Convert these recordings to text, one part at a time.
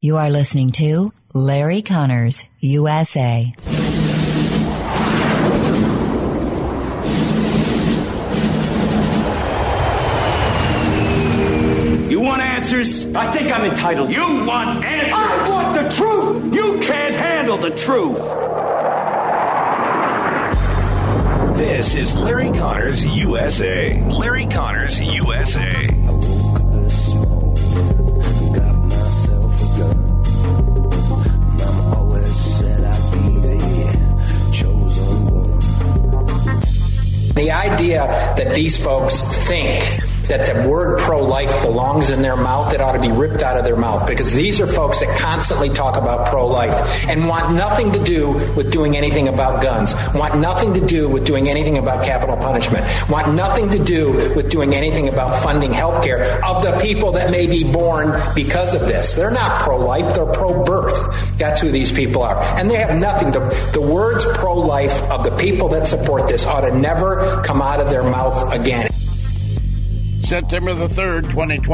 You are listening to Larry Connors, USA. You want answers? I think I'm entitled. You want answers? I want the truth! You can't handle the truth! This is Larry Connors, USA. Larry Connors, USA. The idea that these folks think that the word pro-life belongs in their mouth, it ought to be ripped out of their mouth, because these are folks that constantly talk about pro-life and want nothing to do with doing anything about guns, want nothing to do with doing anything about capital punishment, want nothing to do with doing anything about funding health care of the people that may be born because of this. They're not pro-life, they're pro-birth. That's who these people are. And they have nothing. The words pro-life of the people that support this ought to never come out of their mouth again. September the 3rd,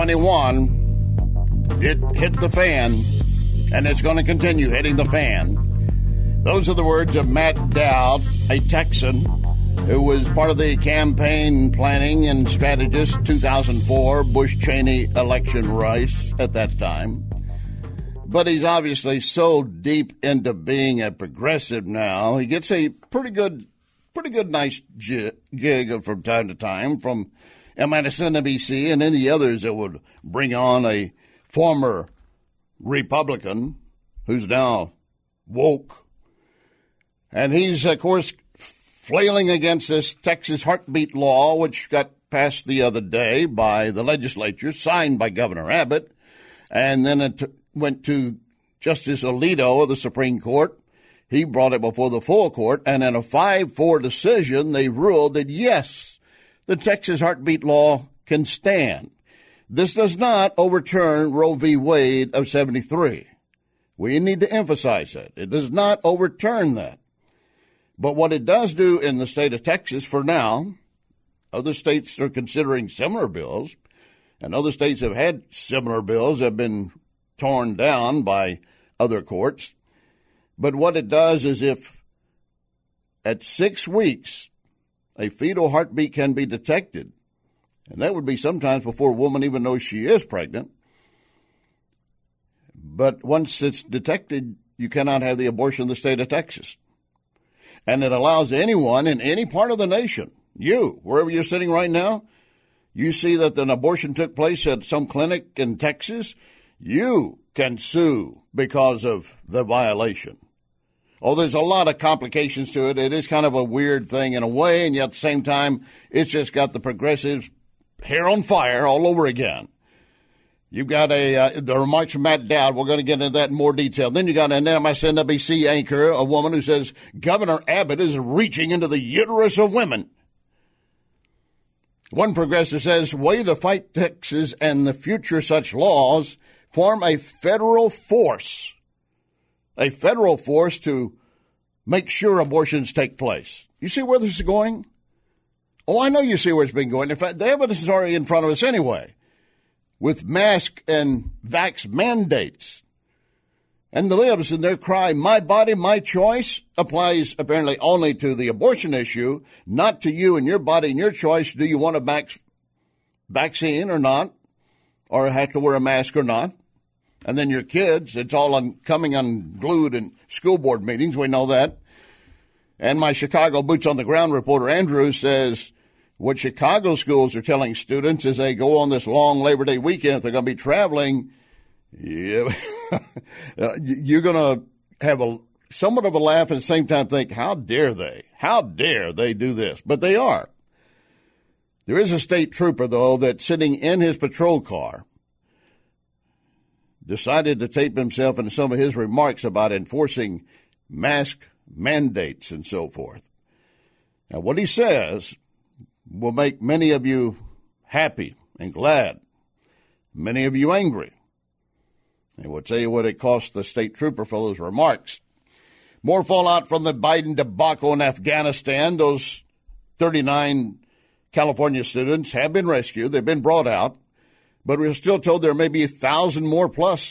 2021, it hit the fan, and it's going to continue hitting the fan. Those are the words of Matt Dowd, a Texan who was part of the campaign planning and strategist 2004 Bush-Cheney election race at that time. But he's obviously so deep into being a progressive now, he gets a pretty good, nice gig from time to time from MSNBC and any others that would bring on a former Republican who's now woke. And he's, of course, flailing against this Texas heartbeat law, which got passed the other day by the legislature, signed by Governor Abbott. And then it went to Justice Alito of the Supreme Court. He brought it before the full court. And in a 5-4 decision, they ruled that, yes, the Texas heartbeat law can stand. This does not overturn Roe v. Wade of 73. We need to emphasize that. It does not overturn that. But what it does do in the state of Texas for now, other states are considering similar bills, and other states have had similar bills that have been torn down by other courts. But what it does is if at 6 weeks, a fetal heartbeat can be detected, and that would be sometimes before a woman even knows she is pregnant. But once it's detected, you cannot have the abortion in the state of Texas. And it allows anyone in any part of the nation, you, wherever you're sitting right now, you see that an abortion took place at some clinic in Texas, you can sue because of the violation. Oh, there's a lot of complications to it. It is kind of a weird thing in a way, and yet at the same time, it's just got the progressives' hair on fire all over again. You've got the remarks from Matt Dowd. We're going to get into that in more detail. Then you got an MSNBC anchor, a woman who says Governor Abbott is reaching into the uterus of women. One progressive says, way to fight Texas and the future such laws, form a federal force to make sure abortions take place. You see where this is going? Oh, I know you see where it's been going. In fact, the evidence is already in front of us anyway, with mask and vax mandates. And the libs in their cry, my body, my choice, applies apparently only to the abortion issue, not to you and your body and your choice. Do you want a vaccine or not, or have to wear a mask or not? And then your kids, it's all coming unglued in school board meetings. We know that. And my Chicago boots on the ground reporter, Andrew, says what Chicago schools are telling students as they go on this long Labor Day weekend, if they're going to be traveling, you're going to have somewhat of a laugh and at the same time think, how dare they? How dare they do this? But they are. There is a state trooper, though, that's sitting in his patrol car, decided to tape himself into some of his remarks about enforcing mask mandates and so forth. Now, what he says will make many of you happy and glad, many of you angry. And we'll tell you what it cost the state trooper for those remarks. More fallout from the Biden debacle in Afghanistan. Those 39 California students have been rescued. They've been brought out. But we're still told there may be 1,000 more plus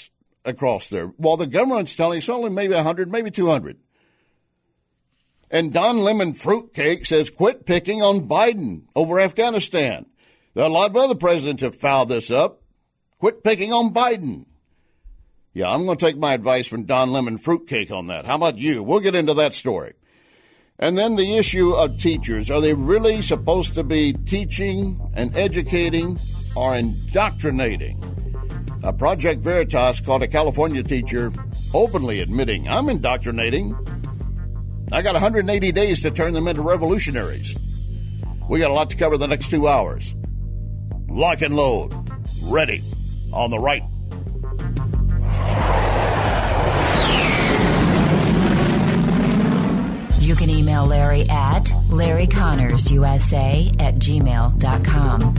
across there. Well, the government's telling us only maybe 100, maybe 200. And Don Lemon Fruitcake says quit picking on Biden over Afghanistan. A lot of other presidents have fouled this up. Quit picking on Biden. Yeah, I'm going to take my advice from Don Lemon Fruitcake on that. How about you? We'll get into that story. And then the issue of teachers. Are they really supposed to be teaching and educating or indoctrinating? A Project Veritas called a California teacher openly admitting, I'm indoctrinating. I got 180 days to turn them into revolutionaries. We got a lot to cover the next 2 hours. Lock and load. Ready. On the right. You can email Larry at LarryConnorsUSA@gmail.com.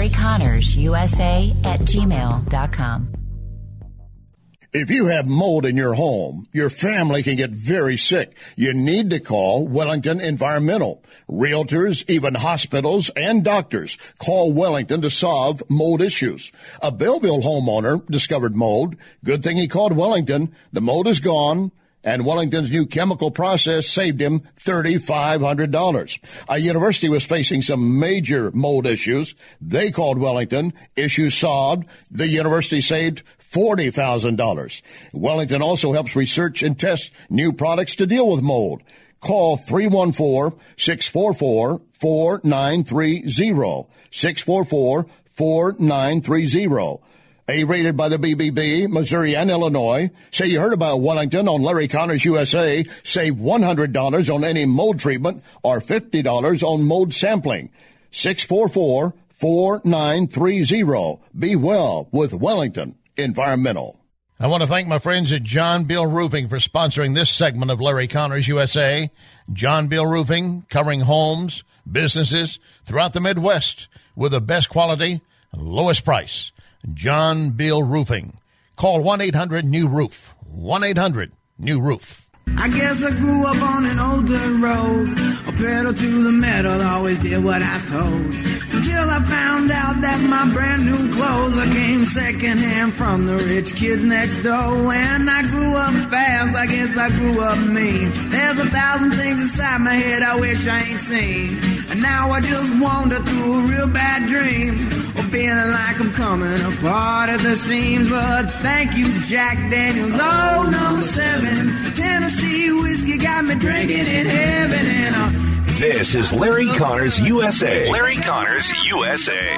LarryConnorsUSA@gmail.com. If you have mold in your home, your family can get very sick. You need to call Wellington Environmental. Realtors, even hospitals and doctors call Wellington to solve mold issues. A Belleville homeowner discovered mold. Good thing he called Wellington. The mold is gone, and Wellington's new chemical process saved him $3,500. A university was facing some major mold issues. They called Wellington. Issues solved. The university saved $40,000. Wellington also helps research and test new products to deal with mold. Call 314-644-4930. 644-4930. A-rated by the BBB, Missouri, and Illinois. Say you heard about Wellington on Larry Connors USA. Save $100 on any mold treatment or $50 on mold sampling. 644-4930. Be well with Wellington Environmental. I want to thank my friends at John Bill Roofing for sponsoring this segment of Larry Connors USA. John Bill Roofing, covering homes, businesses throughout the Midwest with the best quality, lowest price. John Bill Roofing. Call 1-800-NEW-ROOF. 1-800-NEW-ROOF. I guess I grew up on an old dirt road. A pedal to the metal, always did what I told. Until I found out that my brand new clothes I came secondhand from the rich kids next door. And I grew up fast, I guess I grew up mean. There's 1,000 things inside my head I wish I ain't seen. And now I just wander through a real bad dream, or feeling like I'm coming apart at the seams. But thank you, Jack Daniels, oh, number 7. Tennessee whiskey got me drinking in heaven. And this is Larry Connors USA. Larry Connors USA.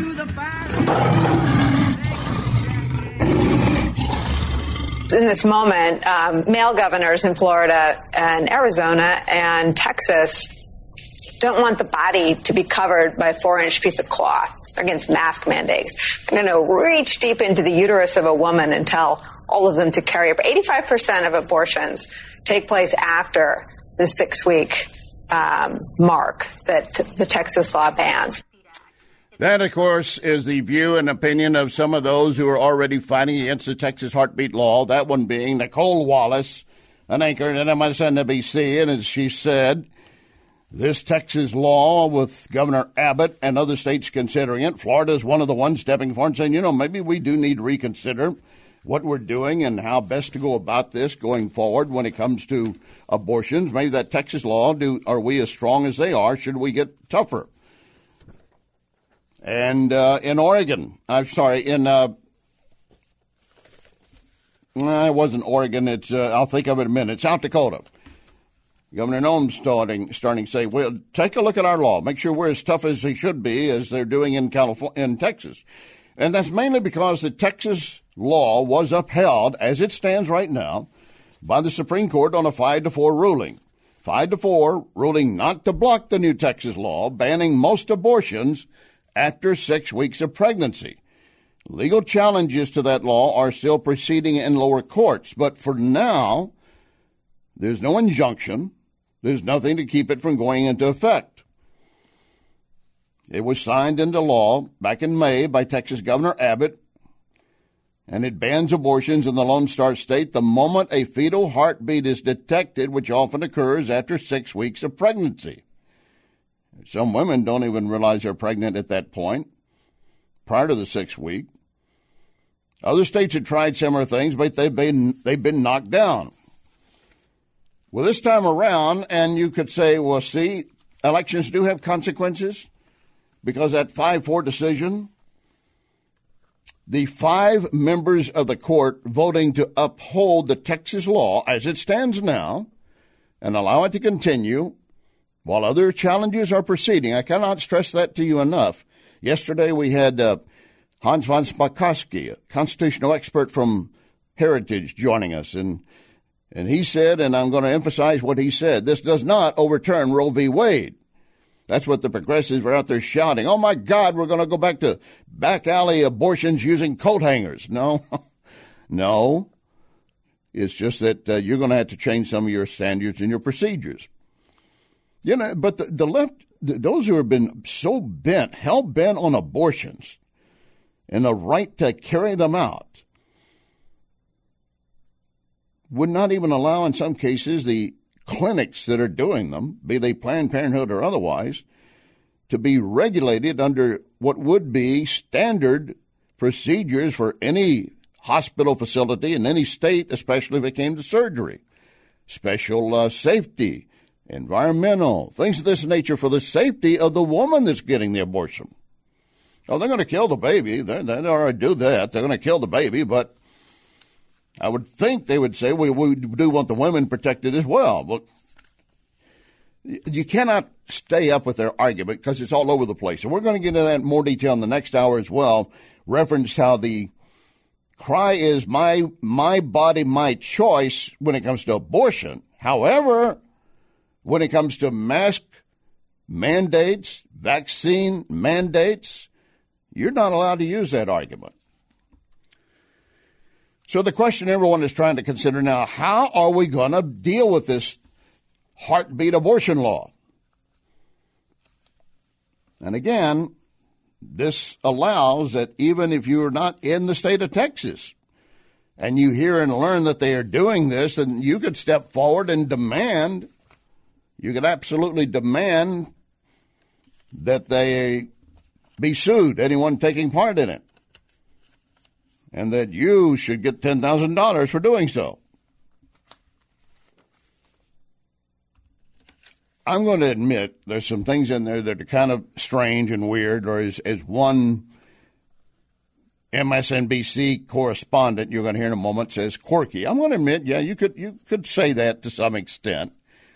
In this moment, male governors in Florida and Arizona and Texas don't want the body to be covered by a 4-inch piece of cloth. They're against mask mandates. They're going to reach deep into the uterus of a woman and tell all of them to carry up. 85% of abortions take place after the 6-week mark that the Texas law bans. That, of course, is the view and opinion of some of those who are already fighting against the Texas heartbeat law, that one being Nicole Wallace, an anchor at MSNBC, and as she said, this Texas law with Governor Abbott and other states considering it, Florida is one of the ones stepping forward and saying, you know, maybe we do need to reconsider what we're doing and how best to go about this going forward when it comes to abortions. Maybe that Texas law, are we as strong as they are? Should we get tougher? And in Oregon, it wasn't Oregon. It's I'll think of it in a minute. South Dakota. Governor Noem starting to say, well, take a look at our law. Make sure we're as tough as he should be, as they're doing in Texas. And that's mainly because the Texas law was upheld, as it stands right now, by the Supreme Court on a 5-4 ruling. 5-4 ruling not to block the new Texas law, banning most abortions after 6 weeks of pregnancy. Legal challenges to that law are still proceeding in lower courts, but for now, there's no injunction. There's nothing to keep it from going into effect. It was signed into law back in May by Texas Governor Abbott, and it bans abortions in the Lone Star State the moment a fetal heartbeat is detected, which often occurs after 6 weeks of pregnancy. Some women don't even realize they're pregnant at that point, prior to the 6th week. Other states have tried similar things, but they've been knocked down. Well, this time around, and you could say, well, see, elections do have consequences because that 5-4 decision, the 5 members of the court voting to uphold the Texas law as it stands now and allow it to continue while other challenges are proceeding. I cannot stress that to you enough. Yesterday we had Hans von Spakovsky, a constitutional expert from Heritage, joining us, and he said, and I'm going to emphasize what he said, this does not overturn Roe v. Wade. That's what the progressives were out there shouting. Oh, my God, we're going to go back to back alley abortions using coat hangers. No, no. It's just that you're going to have to change some of your standards and your procedures. You know, but the left, those who have been so hell-bent on abortions and the right to carry them out, would not even allow, in some cases, the clinics that are doing them, be they Planned Parenthood or otherwise, to be regulated under what would be standard procedures for any hospital facility in any state, especially if it came to surgery. Special safety, environmental, things of this nature for the safety of the woman that's getting the abortion. Oh, they're going to kill the baby. They already do that. They're going to kill the baby, but I would think they would say, we do want the women protected as well. But you cannot stay up with their argument because it's all over the place. And we're going to get into that in more detail in the next hour as well, reference how the cry is my body, my choice when it comes to abortion. However, when it comes to mask mandates, vaccine mandates, you're not allowed to use that argument. So the question everyone is trying to consider now, how are we going to deal with this heartbeat abortion law? And again, this allows that even if you're not in the state of Texas and you hear and learn that they are doing this, then you could step forward and demand, you could absolutely demand that they be sued, anyone taking part in it, and that you should get $10,000 for doing so. I'm going to admit there's some things in there that are kind of strange and weird, or as one MSNBC correspondent you're going to hear in a moment says, quirky. I'm going to admit, yeah, you could say that to some extent.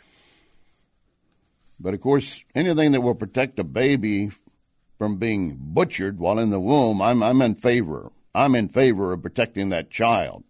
But, of course, anything that will protect a baby from being butchered while in the womb, I'm in favor. I'm in favor of protecting that child.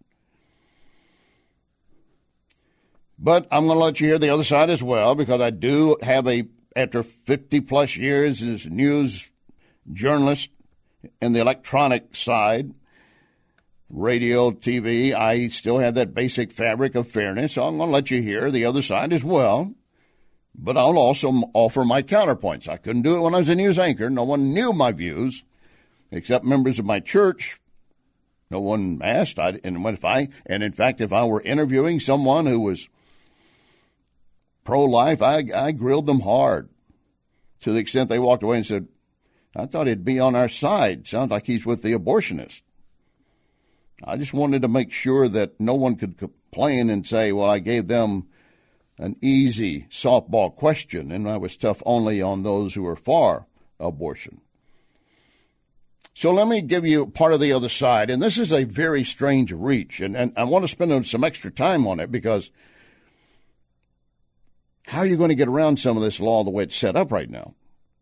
But I'm going to let you hear the other side as well, because I do have after 50-plus years as a news journalist in the electronic side, radio, TV, I still have that basic fabric of fairness. So I'm going to let you hear the other side as well. But I'll also offer my counterpoints. I couldn't do it when I was a news anchor. No one knew my views except members of my church. No one asked. In fact, if I were interviewing someone who was pro-life, I grilled them hard to the extent they walked away and said, I thought he'd be on our side. Sounds like he's with the abortionist. I just wanted to make sure that no one could complain and say, well, I gave them an easy softball question, and I was tough only on those who are for abortion. So let me give you part of the other side, and this is a very strange reach, and I want to spend some extra time on it, because how are you going to get around some of this law the way it's set up right now?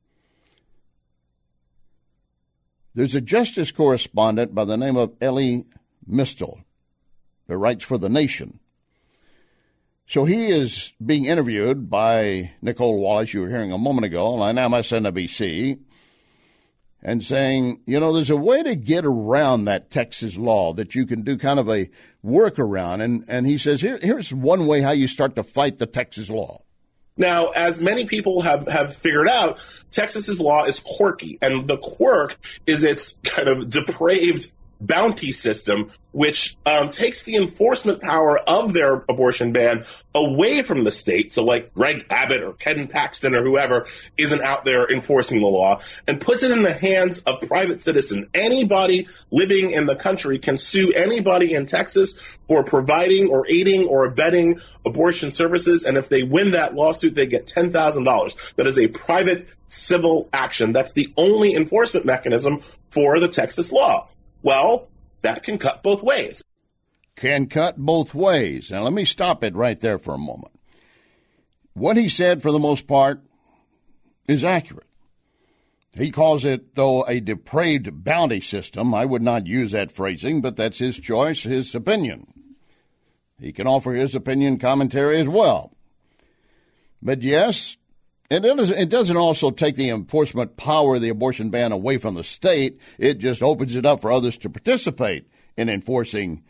There's a justice correspondent by the name of Elie Mystal who writes for The Nation. So he is being interviewed by Nicolle Wallace, you were hearing a moment ago, on MSNBC, and saying, there's a way to get around that Texas law that you can do kind of a workaround. And he says, here's one way how you start to fight the Texas law. Now, as many people have figured out, Texas's law is quirky, and the quirk is its kind of depraved bounty system, which takes the enforcement power of their abortion ban away from the state. So like Greg Abbott or Ken Paxton or whoever isn't out there enforcing the law, and puts it in the hands of private citizens. Anybody living in the country can sue anybody in Texas for providing or aiding or abetting abortion services. And if they win that lawsuit, they get $10,000. That is a private civil action. That's the only enforcement mechanism for the Texas law. Well, that can cut both ways. Can cut both ways. Now, let me stop it right there for a moment. What he said, for the most part, is accurate. He calls it, though, a depraved bounty system. I would not use that phrasing, but that's his choice, his opinion. He can offer his opinion commentary as well. But yes, it doesn't also take the enforcement power of the abortion ban away from the state. It just opens it up for others to participate in enforcing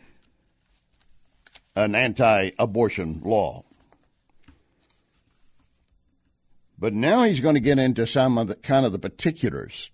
an anti-abortion law. But now he's going to get into some of the kind of the particulars.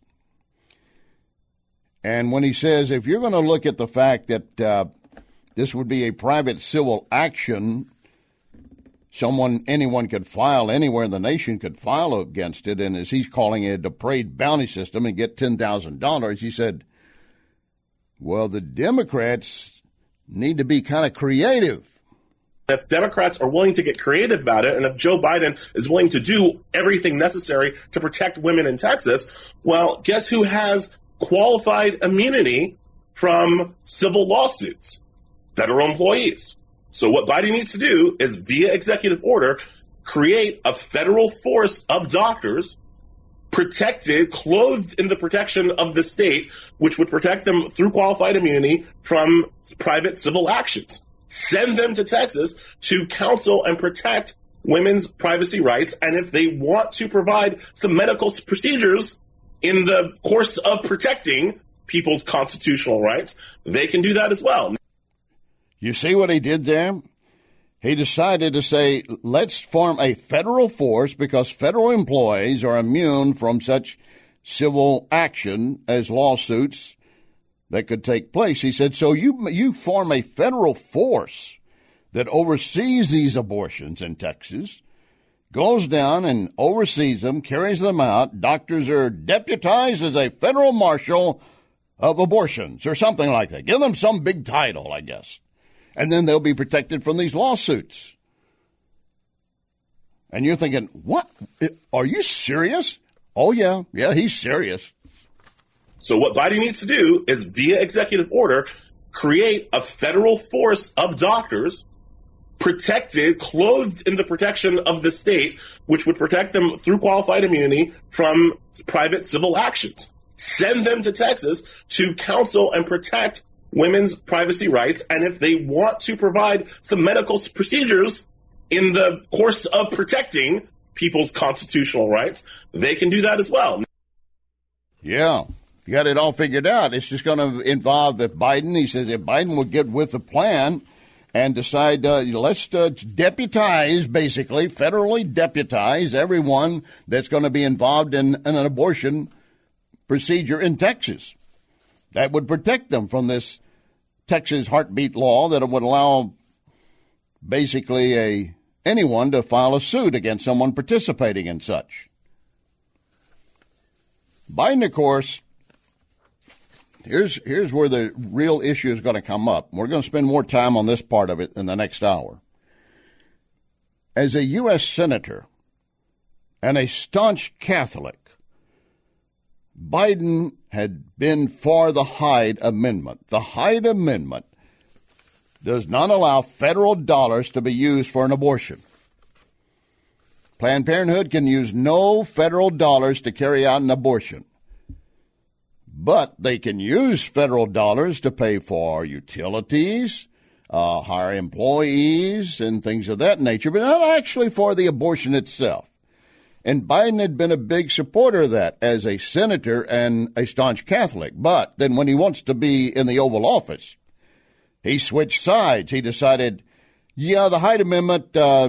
And when he says, if you're going to look at the fact that this would be a private civil action, anyone could file anywhere in the nation could file against it, and as he's calling it a depraved bounty system and get $10,000, he said, well, the Democrats need to be kind of creative. If Democrats are willing to get creative about it, and if Joe Biden is willing to do everything necessary to protect women in Texas, well, guess who has qualified immunity from civil lawsuits? Federal employees. So what Biden needs to do is, via executive order, create a federal force of doctors protected, clothed in the protection of the state, which would protect them through qualified immunity from private civil actions. Send them to Texas to counsel and protect women's privacy rights. And if they want to provide some medical procedures in the course of protecting people's constitutional rights, they can do that as well. You see what he did there? He decided to say, let's form a federal force because federal employees are immune from such civil action as lawsuits that could take place. He said, so you form a federal force that oversees these abortions in Texas, goes down and oversees them, carries them out. Doctors are deputized as a federal marshal of abortions or something like that. Give them some big title, I guess. And then they'll be protected from these lawsuits. And you're thinking, what? Are you serious? Oh, yeah, he's serious. So what Biden needs to do is, via executive order, create a federal force of doctors protected, clothed in the protection of the state, which would protect them through qualified immunity from private civil actions. Send them to Texas to counsel and protect women's privacy rights. And if they want to provide some medical procedures in the course of protecting people's constitutional rights, they can do that as well. Yeah, you got it all figured out. It's just going to involve he says if Biden will get with the plan and decide, let's deputize, basically, federally deputize everyone that's going to be involved in an abortion procedure in Texas. That would protect them from this Texas heartbeat law that would allow basically anyone to file a suit against someone participating in such. Biden, of course, here's where the real issue is going to come up. We're going to spend more time on this part of it in the next hour. As a U.S. Senator and a staunch Catholic, Biden had been for the Hyde Amendment. The Hyde Amendment does not allow federal dollars to be used for an abortion. Planned Parenthood can use no federal dollars to carry out an abortion. But they can use federal dollars to pay for utilities, hire employees, and things of that nature, but not actually for the abortion itself. And Biden had been a big supporter of that as a senator and a staunch Catholic. But then when he wants to be in the Oval Office, he switched sides. He decided, the Hyde Amendment, I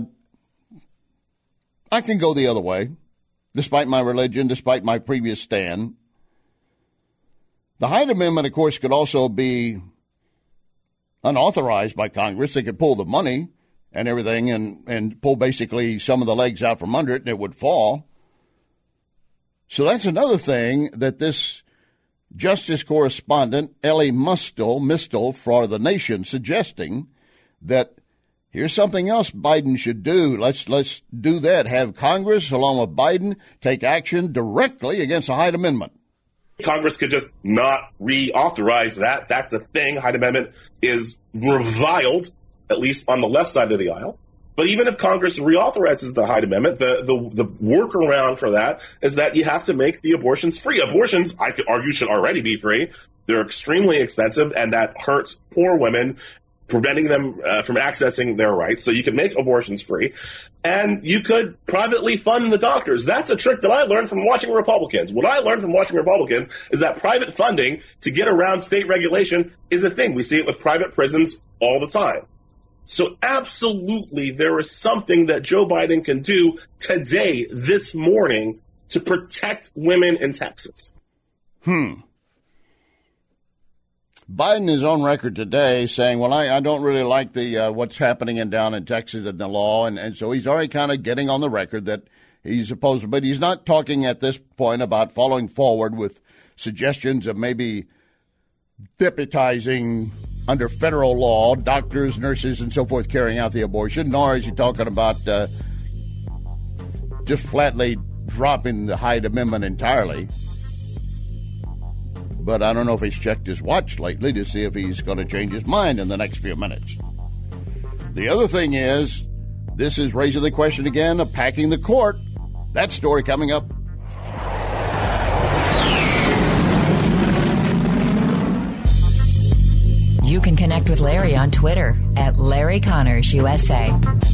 can go the other way, despite my religion, despite my previous stand. The Hyde Amendment, of course, could also be unauthorized by Congress. They could pull the money and everything and pull basically some of the legs out from under it, and it would fall. So that's another thing that this Justice correspondent, Ellie Mistel for The Nation, suggesting that here's something else Biden should do. Let's do that. Have Congress, along with Biden, take action directly against the Hyde Amendment. Congress could just not reauthorize that. That's the thing. Hyde Amendment is reviled, at least on the left side of the aisle. But even if Congress reauthorizes the Hyde Amendment, the workaround for that is that you have to make the abortions free. Abortions, I could argue, should already be free. They're extremely expensive, and that hurts poor women, preventing them from accessing their rights. So you can make abortions free, and you could privately fund the doctors. That's a trick that I learned from watching Republicans. What I learned from watching Republicans is that private funding to get around state regulation is a thing. We see it with private prisons all the time. So absolutely, there is something that Joe Biden can do today, this morning, to protect women in Texas. Biden is on record today saying, well, I don't really like the what's happening down in Texas and the law. And so he's already kind of getting on the record that he's opposed to, but he's not talking at this point about following forward with suggestions of maybe deputizing under federal law doctors, nurses, and so forth carrying out the abortion, nor is he talking about just flatly dropping the Hyde Amendment entirely. But I don't know if he's checked his watch lately to see if he's going to change his mind in the next few minutes. The other thing is, this is raising the question again of packing the court. That story coming up. You can connect with Larry on Twitter at Larry Connors USA.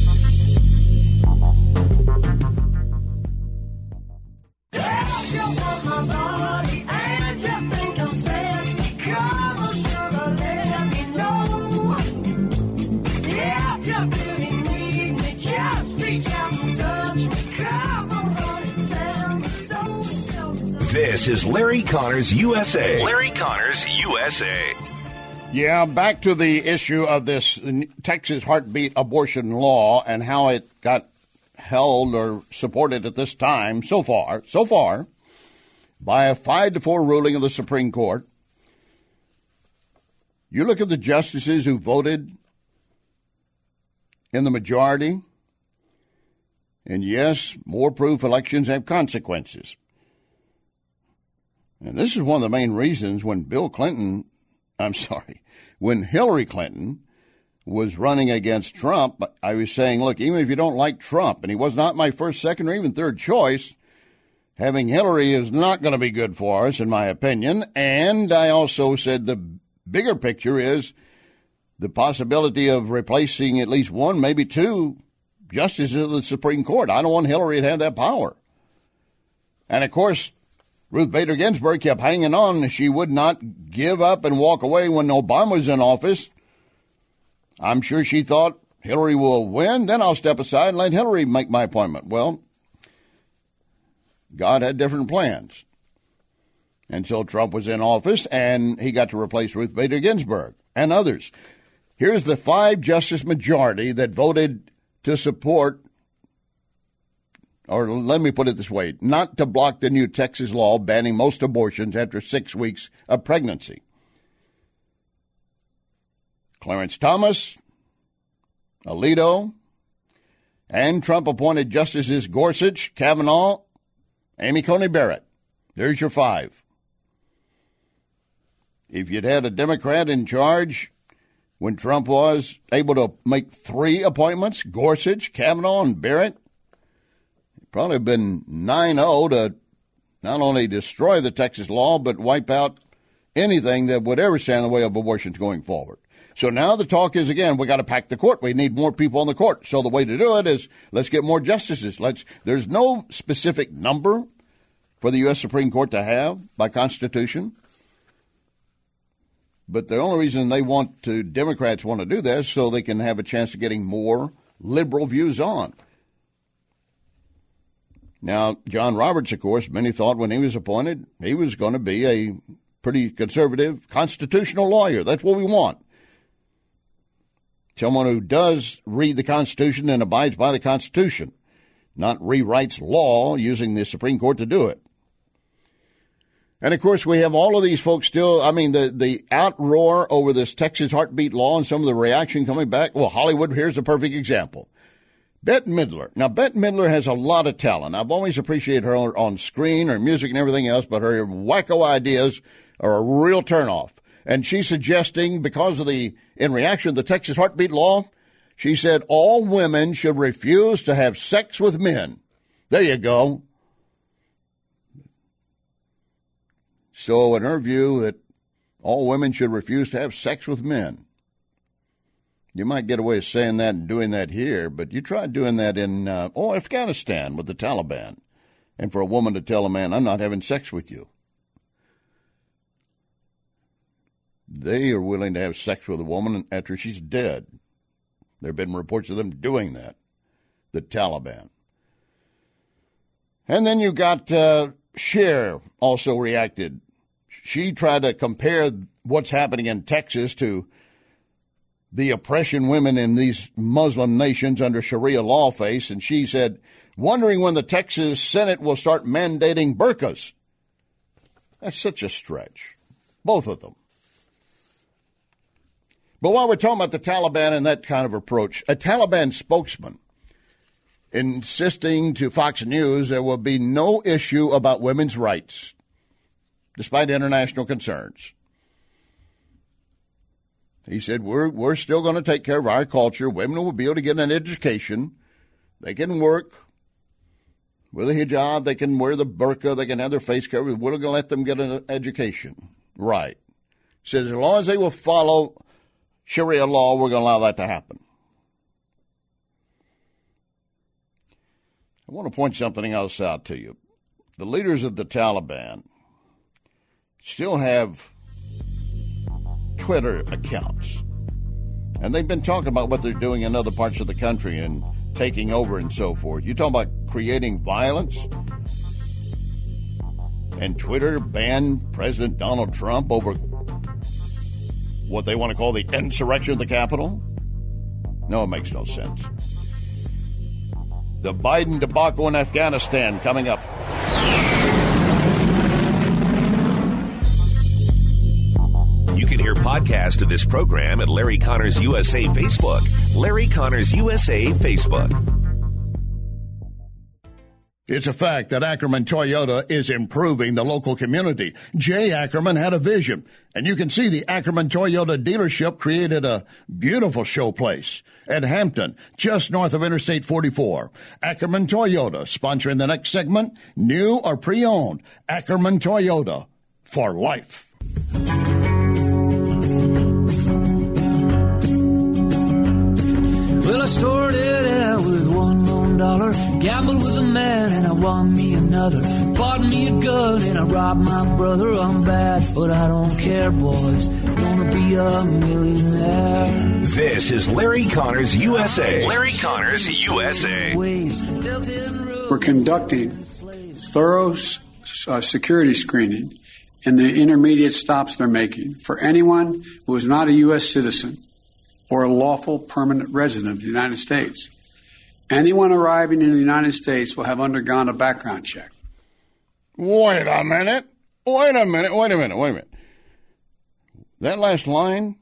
This is Larry Connors USA. Larry Connors USA. Yeah, back to the issue of this Texas heartbeat abortion law and how it got held or supported at this time so far, by a 5-4 ruling of the Supreme Court. You look at the justices who voted in the majority, and yes, more proof elections have consequences. And this is one of the main reasons when when Hillary Clinton was running against Trump, I was saying, look, even if you don't like Trump, and he was not my first, second, or even third choice, having Hillary is not going to be good for us, in my opinion. And I also said the bigger picture is the possibility of replacing at least one, maybe two justices of the Supreme Court. I don't want Hillary to have that power. And, of course, Ruth Bader Ginsburg kept hanging on. She would not give up and walk away when Obama was in office. I'm sure she thought Hillary will win, then I'll step aside and let Hillary make my appointment. Well, God had different plans. And so Trump was in office, and he got to replace Ruth Bader Ginsburg and others. Here's the 5-justice majority that voted to support, or let me put it this way, not to block the new Texas law banning most abortions after 6 weeks of pregnancy. Clarence Thomas, Alito, and Trump-appointed Justices Gorsuch, Kavanaugh, Amy Coney Barrett. There's your 5. If you'd had a Democrat in charge when Trump was able to make 3 appointments, Gorsuch, Kavanaugh, and Barrett, it'd probably have been 9-0 to not only destroy the Texas law, but wipe out anything that would ever stand in the way of abortions going forward. So now the talk is, again, we got to pack the court. We need more people on the court. So the way to do it is let's get more justices. There's no specific number for the U.S. Supreme Court to have by Constitution. But the only reason Democrats want to do this so they can have a chance of getting more liberal views on. Now, John Roberts, of course, many thought when he was appointed, he was going to be a pretty conservative, constitutional lawyer. That's what we want. Someone who does read the Constitution and abides by the Constitution, not rewrites law using the Supreme Court to do it. And, of course, we have all of these folks still, the outroar over this Texas heartbeat law and some of the reaction coming back. Well, Hollywood, here's a perfect example. Bette Midler. Now, Bette Midler has a lot of talent. I've always appreciated her on screen, her music and everything else, but her wacko ideas are a real turnoff. And she's suggesting, because of in reaction to the Texas heartbeat law, she said all women should refuse to have sex with men. There you go. So in her view, that all women should refuse to have sex with men. You might get away with saying that and doing that here, but you tried doing that in Afghanistan with the Taliban. And for a woman to tell a man, I'm not having sex with you. They are willing to have sex with a woman after she's dead. There have been reports of them doing that, the Taliban. And then you got Cher also reacted. She tried to compare what's happening in Texas to the oppression women in these Muslim nations under Sharia law face, and she said, wondering when the Texas Senate will start mandating burqas. That's such a stretch, both of them. But while we're talking about the Taliban and that kind of approach, a Taliban spokesman insisting to Fox News there will be no issue about women's rights, despite international concerns. He said, we're still going to take care of our culture. Women will be able to get an education. They can work with a hijab. They can wear the burqa. They can have their face covered. We're going to let them get an education. Right. He says, as long as they will follow Sharia law, we're going to allow that to happen. I want to point something else out to you. The leaders of the Taliban still have Twitter accounts. And they've been talking about what they're doing in other parts of the country and taking over and so forth. You talking about creating violence? And Twitter banned President Donald Trump over what they want to call the insurrection of the Capitol? No, it makes no sense. The Biden debacle in Afghanistan coming up. You can hear podcasts of this program at Larry Connors USA Facebook. Larry Connors USA Facebook. It's a fact that Ackerman Toyota is improving the local community. Jay Ackerman had a vision, and you can see the Ackerman Toyota dealership created a beautiful showplace at Hampton, just north of Interstate 44. Ackerman Toyota, sponsoring the next segment, new or pre-owned. Ackerman Toyota, for life. Well, I started out with $1 lone, gambled with a man and I won me another, bought me a gun and I robbed my brother. I'm bad, but I don't care, boys, gonna be a millionaire. This is Larry Connors USA. Larry Connors USA. We're conducting thorough security screening in the intermediate stops they're making for anyone who is not a U.S. citizen or a lawful permanent resident of the United States. Anyone arriving in the United States will have undergone a background check. Wait a minute. That last line,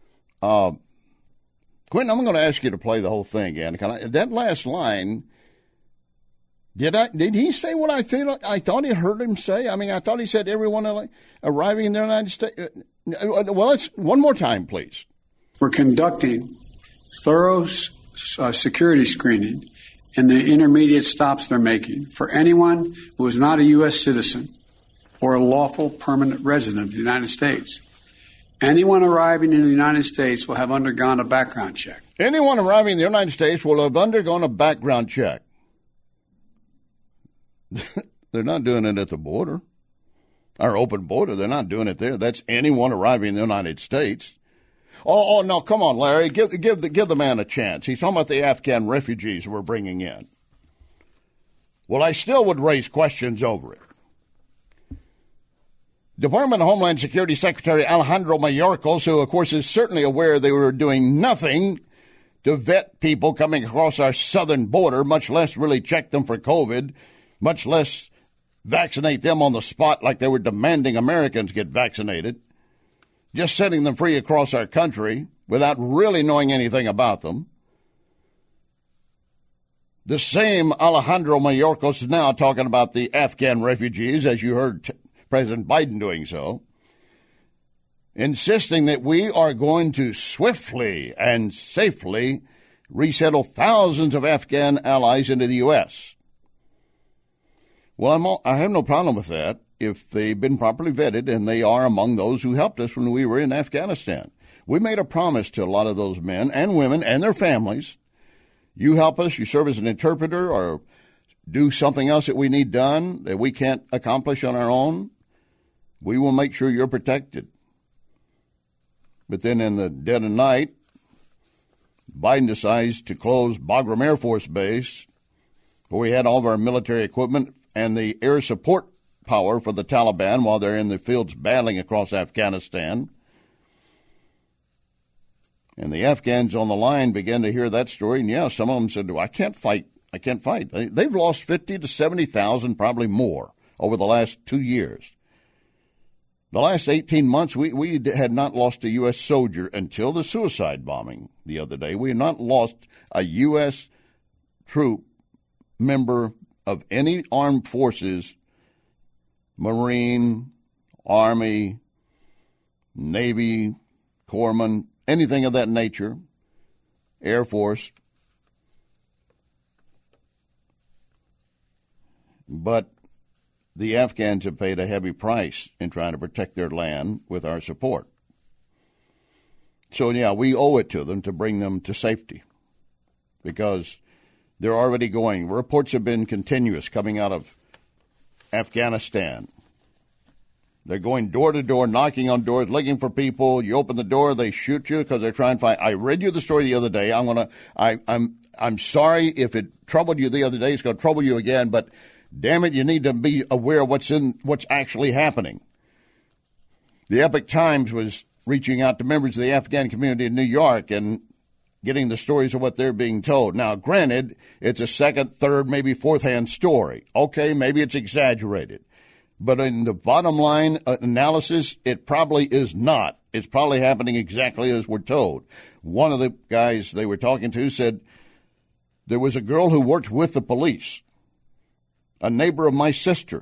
Quentin, I'm going to ask you to play the whole thing again. That last line, did he say what I thought he heard him say? I mean, I thought he said everyone arriving in the United States. Well, let's one more time, please. We're conducting thorough security screening in the intermediate stops they're making for anyone who is not a U.S. citizen or a lawful permanent resident of the United States. Anyone arriving in the United States will have undergone a background check. Anyone arriving in the United States will have undergone a background check. They're not doing it at the border. Our open border, they're not doing it there. That's anyone arriving in the United States. Oh, no, come on, Larry. Give the man a chance. He's talking about the Afghan refugees we're bringing in. Well, I still would raise questions over it. Department of Homeland Security Secretary Alejandro Mayorkas, who, of course, is certainly aware they were doing nothing to vet people coming across our southern border, much less really check them for COVID, much less vaccinate them on the spot like they were demanding Americans get vaccinated, just setting them free across our country without really knowing anything about them. The same Alejandro Mayorkas is now talking about the Afghan refugees, as you heard President Biden doing so, insisting that we are going to swiftly and safely resettle thousands of Afghan allies into the U.S. Well, I have no problem with that if they've been properly vetted and they are among those who helped us when we were in Afghanistan. We made a promise to a lot of those men and women and their families. You help us, you serve as an interpreter or do something else that we need done that we can't accomplish on our own, we will make sure you're protected. But then in the dead of night, Biden decides to close Bagram Air Force Base, where we had all of our military equipment and the air support power for the Taliban while they're in the fields battling across Afghanistan. And the Afghans on the line began to hear that story, and yeah, some of them said, I can't fight. They've lost 50 to 70,000, probably more, over the last 2 years. The last 18 months, we had not lost a U.S. soldier until the suicide bombing the other day. We had not lost a U.S. troop member of any armed forces, Marine, Army, Navy, Corpsman, anything of that nature, Air Force. But the Afghans have paid a heavy price in trying to protect their land with our support. So, yeah, we owe it to them to bring them to safety because they're already going. Reports have been continuous coming out of Afghanistan. They're going door to door, knocking on doors, looking for people. You open the door, they shoot you because they're trying to find. I read you the story the other day. I'm sorry if it troubled you the other day. It's going to trouble you again, but damn it, you need to be aware of what's actually happening. The Epoch Times was reaching out to members of the Afghan community in New York and getting the stories of what they're being told. Now, granted, it's a second, third, maybe fourth-hand story. Okay, maybe it's exaggerated. But in the bottom line analysis, it probably is not. It's probably happening exactly as we're told. One of the guys they were talking to said there was a girl who worked with the police, a neighbor of my sister.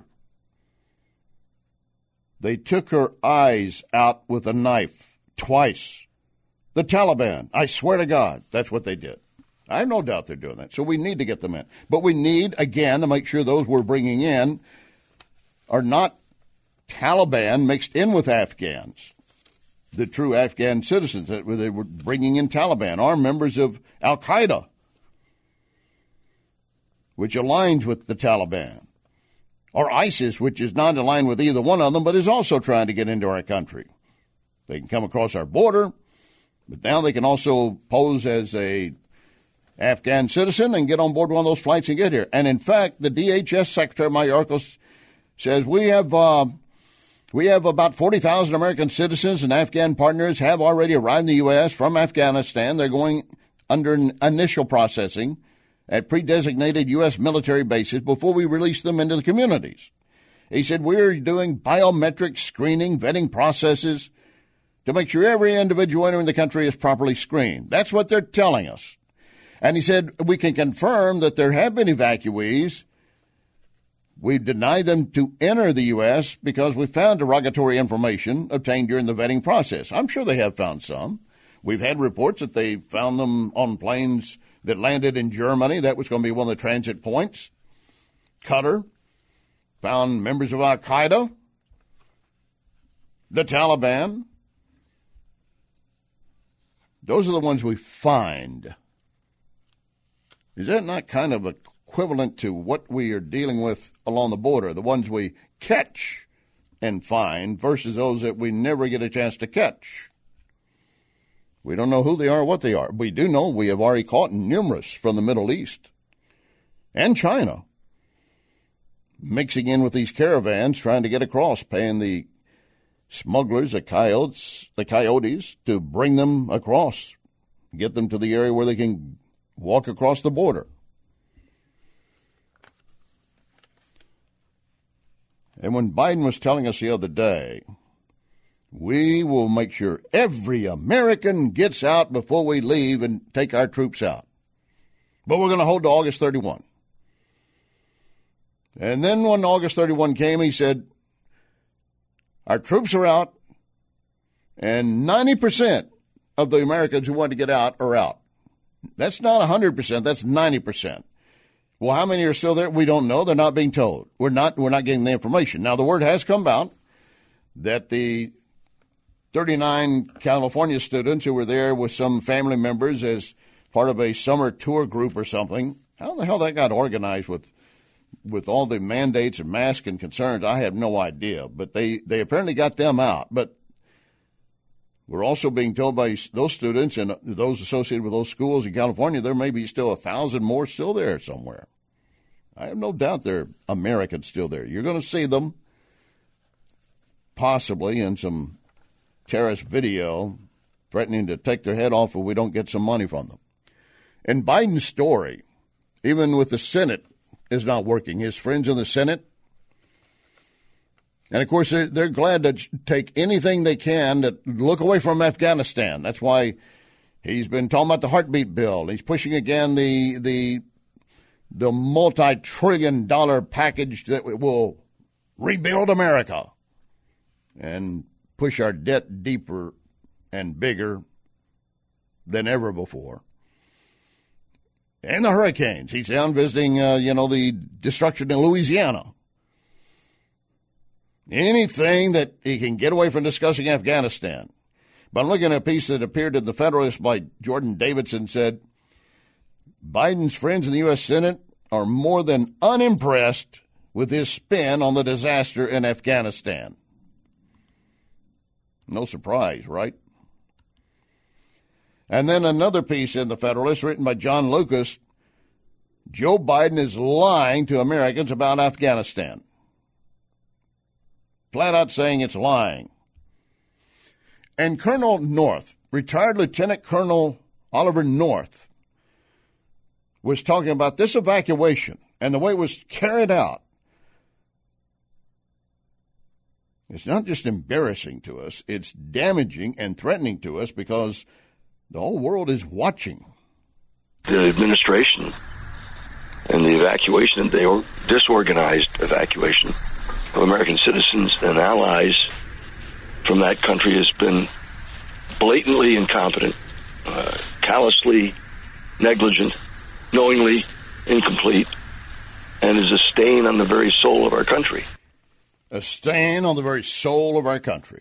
They took her eyes out with a knife twice. The Taliban, I swear to God, that's what they did. I have no doubt they're doing that. So we need to get them in. But we need, again, to make sure those we're bringing in are not Taliban mixed in with Afghans, the true Afghan citizens that they were bringing in Taliban, are members of Al-Qaeda, which aligns with the Taliban, or ISIS, which is not aligned with either one of them, but is also trying to get into our country. They can come across our border, but now they can also pose as a Afghan citizen and get on board one of those flights and get here. And in fact, the DHS Secretary Mayorkas says we have about 40,000 American citizens and Afghan partners have already arrived in the U.S. from Afghanistan. They're going under initial processing at pre-designated U.S. military bases before we release them into the communities. He said we're doing biometric screening, vetting processes to make sure every individual entering the country is properly screened. That's what they're telling us. And he said we can confirm that there have been evacuees. We've denied them to enter the U.S. because we found derogatory information obtained during the vetting process. I'm sure they have found some. We've had reports that they found them on planes that landed in Germany. That was going to be one of the transit points. Qatar found members of Al-Qaeda, the Taliban. Those are the ones we find. Is that not kind of equivalent to what we are dealing with along the border, the ones we catch and find versus those that we never get a chance to catch? We don't know who they are or what they are. We do know we have already caught numerous from the Middle East and China, mixing in with these caravans, trying to get across, paying the smugglers, the coyotes, to bring them across, get them to the area where they can walk across the border. And when Biden was telling us the other day, we will make sure every American gets out before we leave and take our troops out. But we're going to hold to August 31. And then when August 31 came, he said, our troops are out, and 90% of the Americans who want to get out are out. That's not 100%, that's 90%. Well, how many are still there? We don't know. They're not being told. We're not getting the information. Now, the word has come out that the 39 California students who were there with some family members as part of a summer tour group or something, how the hell that got organized with all the mandates and masks and concerns, I have no idea. But they apparently got them out. But we're also being told by those students and those associated with those schools in California, there may be still 1,000 more still there somewhere. I have no doubt there are Americans still there. You're going to see them possibly in some terrorist video threatening to take their head off if we don't get some money from them. And Biden's story, even with the Senate, is not working. His friends in the Senate, and of course they're glad to take anything they can to look away from Afghanistan. That's why he's been talking about the heartbeat bill. He's pushing again the multi-trillion-dollar package that will rebuild America and push our debt deeper and bigger than ever before. And the hurricanes. He's down visiting, the destruction in Louisiana. Anything that he can get away from discussing Afghanistan. But I'm looking at a piece that appeared in the Federalist by Jordan Davidson, said, Biden's friends in the U.S. Senate are more than unimpressed with his spin on the disaster in Afghanistan. No surprise, right? And then another piece in the Federalist written by John Lucas, Joe Biden is lying to Americans about Afghanistan. Flat out saying it's lying. And Colonel North, retired Lieutenant Colonel Oliver North, was talking about this evacuation and the way it was carried out. It's not just embarrassing to us, it's damaging and threatening to us because the whole world is watching. The administration and the evacuation, the disorganized evacuation of American citizens and allies from that country has been blatantly incompetent, callously negligent, knowingly incomplete, and is a stain on the very soul of our country. A stain on the very soul of our country.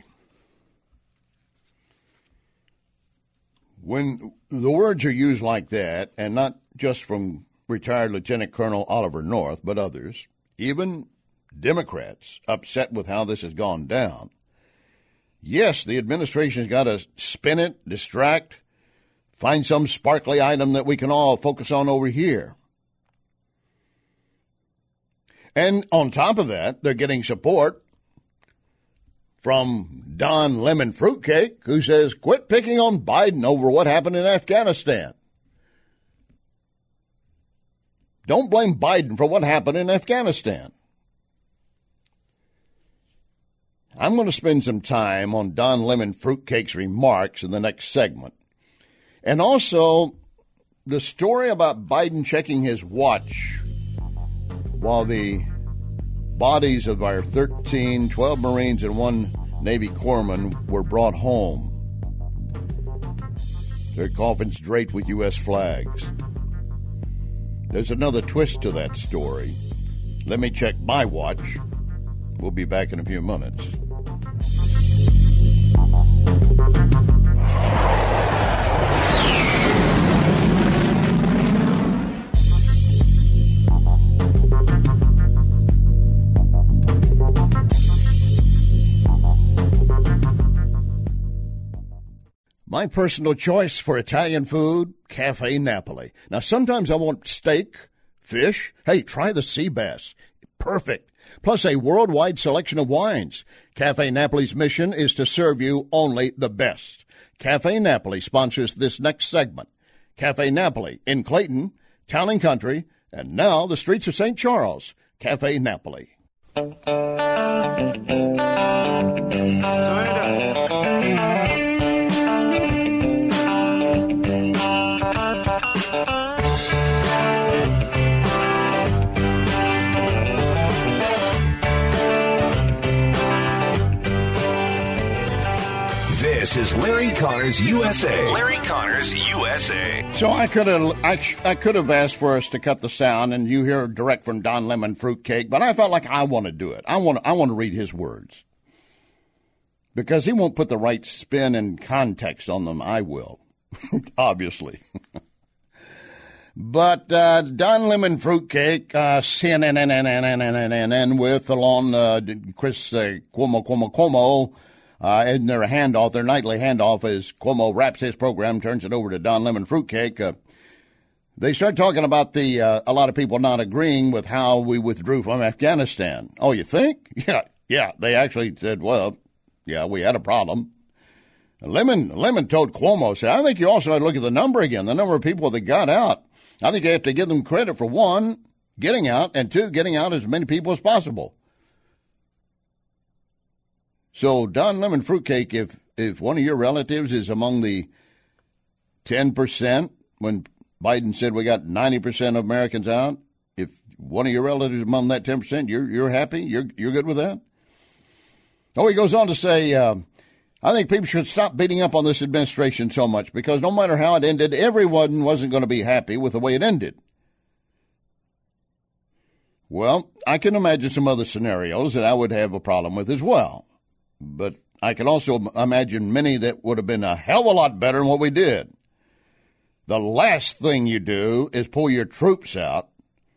When the words are used like that, and not just from retired Lieutenant Colonel Oliver North, but others, even Democrats upset with how this has gone down, yes, the administration's got to spin it, distract, find some sparkly item that we can all focus on over here. And on top of that, they're getting support from Don Lemon Fruitcake, who says, quit picking on Biden over what happened in Afghanistan. Don't blame Biden for what happened in Afghanistan. I'm going to spend some time on Don Lemon Fruitcake's remarks in the next segment. And also the story about Biden checking his watch while the bodies of our 12 Marines and one Navy corpsman were brought home. Their coffins draped with U.S. flags. There's another twist to that story. Let me check my watch. We'll be back in a few minutes. My personal choice for Italian food, Cafe Napoli. Now, sometimes I want steak, fish. Hey, try the sea bass. perfect, plus a worldwide selection of wines. Cafe Napoli's mission is to serve you only the best. Cafe Napoli sponsors this next segment. Cafe Napoli in Clayton, Town and Country, and now the streets of St. Charles. Cafe Napoli. Turn it up. This is Larry Connors USA. Larry Connors USA. So I could have asked for us to cut the sound, and you hear direct from Don Lemon Fruitcake, but I felt like I want to do it. I want to read his words because he won't put the right spin and context on them. I will, obviously. But Don Lemon Fruitcake, CNN with along Chris Cuomo. In their handoff, their nightly handoff, as Cuomo wraps his program, turns it over to Don Lemon Fruitcake. They start talking about a lot of people not agreeing with how we withdrew from Afghanistan. Oh, you think? Yeah. They actually said, well, yeah, we had a problem. Lemon told Cuomo, I think you also had to look at the number again, the number of people that got out. I think you have to give them credit for, one, getting out, and two, getting out as many people as possible. So, Don Lemon Fruitcake, if one of your relatives is among the 10%, when Biden said we got 90% of Americans out, if one of your relatives is among that 10%, you're happy? You're good with that? Oh, he goes on to say, I think people should stop beating up on this administration so much because no matter how it ended, everyone wasn't going to be happy with the way it ended. Well, I can imagine some other scenarios that I would have a problem with as well. But I can also imagine many that would have been a hell of a lot better than what we did. The last thing you do is pull your troops out,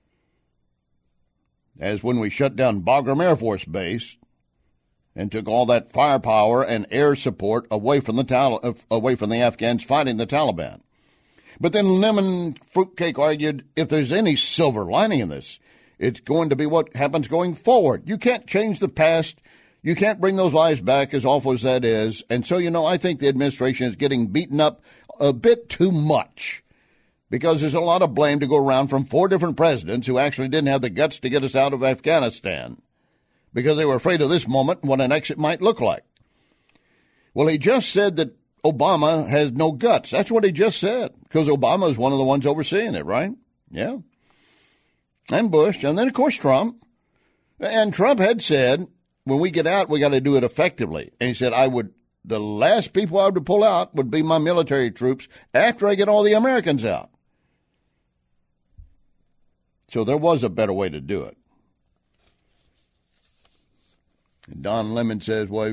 as when we shut down Bagram Air Force Base and took all that firepower and air support away from the Afghans fighting the Taliban. But then Lemon Fruitcake argued if there's any silver lining in this, it's going to be what happens going forward. You can't change the past. You can't bring those lives back, as awful as that is. And so, I think the administration is getting beaten up a bit too much because there's a lot of blame to go around from 4 different presidents who actually didn't have the guts to get us out of Afghanistan because they were afraid of this moment and what an exit might look like. Well, he just said that Obama has no guts. That's what he just said because Obama is one of the ones overseeing it, right? Yeah. And Bush. And then, of course, Trump. And Trump had said, when we get out, we got to do it effectively. And he said, the last people I would pull out would be my military troops after I get all the Americans out. So there was a better way to do it. And Don Lemon says, well,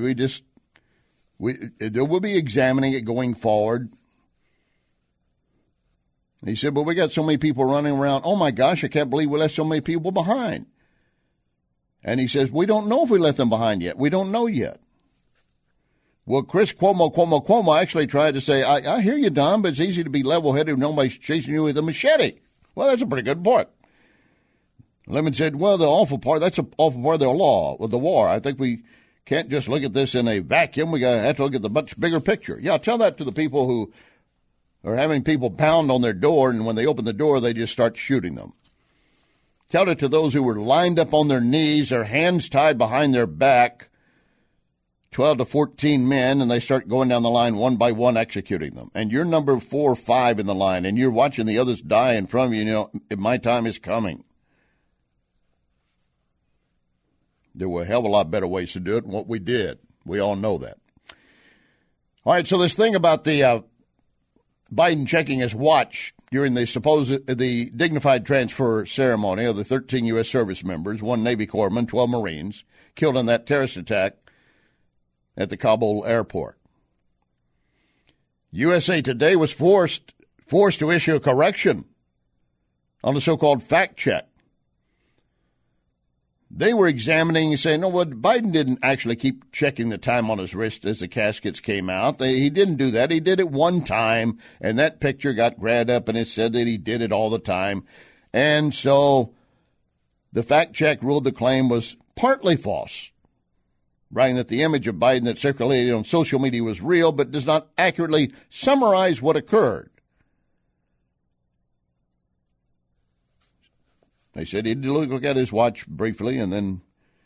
we'll be examining it going forward. He said, but we got so many people running around. Oh, my gosh, I can't believe we left so many people behind. And he says, we don't know if we left them behind yet. We don't know yet. Well, Chris Cuomo actually tried to say, I hear you, Don, but it's easy to be level-headed when nobody's chasing you with a machete. Well, that's a pretty good point. Lemon said, well, that's an awful part of the law, of the war. I think we can't just look at this in a vacuum. We have to look at the much bigger picture. Yeah, tell that to the people who are having people pound on their door, and when they open the door, they just start shooting them. Tell it to those who were lined up on their knees, their hands tied behind their back, 12 to 14 men, and they start going down the line one by one, executing them. And you're number 4 or 5 in the line, and you're watching the others die in front of you, my time is coming. There were a hell of a lot better ways to do it than what we did. We all know that. All right, so this thing about the Biden checking his watch during the dignified transfer ceremony of the 13 U.S. service members, 1 Navy corpsman, 12 Marines, killed in that terrorist attack at the Kabul airport. USA Today was forced to issue a correction on the so-called fact check. They were examining and saying, no, well, Biden didn't actually keep checking the time on his wrist as the caskets came out. He didn't do that. He did it one time, and that picture got grabbed up, and it said that he did it all the time. And so The fact check ruled the claim was partly false, writing that the image of Biden that circulated on social media was real, but does not accurately summarize what occurred. They said he did look at his watch briefly and then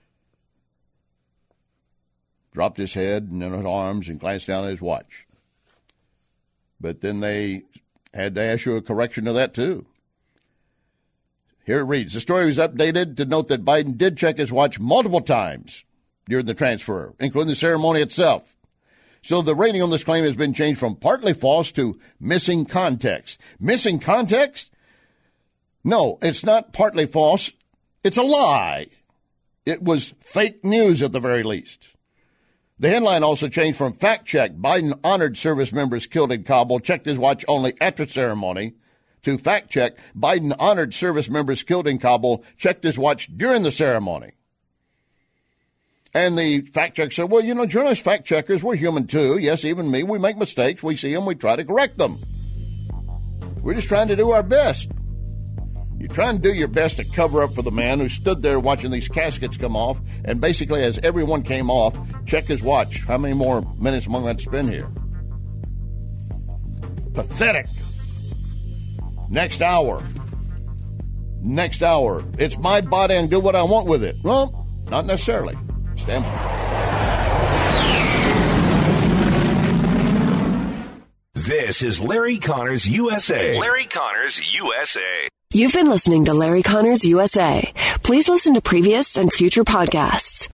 dropped his head and then his arms and glanced down at his watch. But then they had to issue a correction to that, too. Here it reads, the story was updated to note that Biden did check his watch multiple times during the transfer, including the ceremony itself. So the rating on this claim has been changed from partly false to missing context. Missing context? No, it's not partly false. It's a lie. It was fake news at the very least. The headline also changed from fact check, Biden honored service members killed in Kabul, checked his watch only after ceremony, to fact check, Biden honored service members killed in Kabul, checked his watch during the ceremony. And the fact check said, well, journalist fact checkers, we're human too. Yes, even me. We make mistakes. We see them. We try to correct them. We're just trying to do our best. You try and do your best to cover up for the man who stood there watching these caskets come off and basically, as everyone came off, check his watch. How many more minutes am I going to spend here? Pathetic. Next hour. It's my body and do what I want with it. Well, not necessarily. Stand by. This is Larry Connors USA. Larry Connors USA. You've been listening to Larry Connors USA. Please listen to previous and future podcasts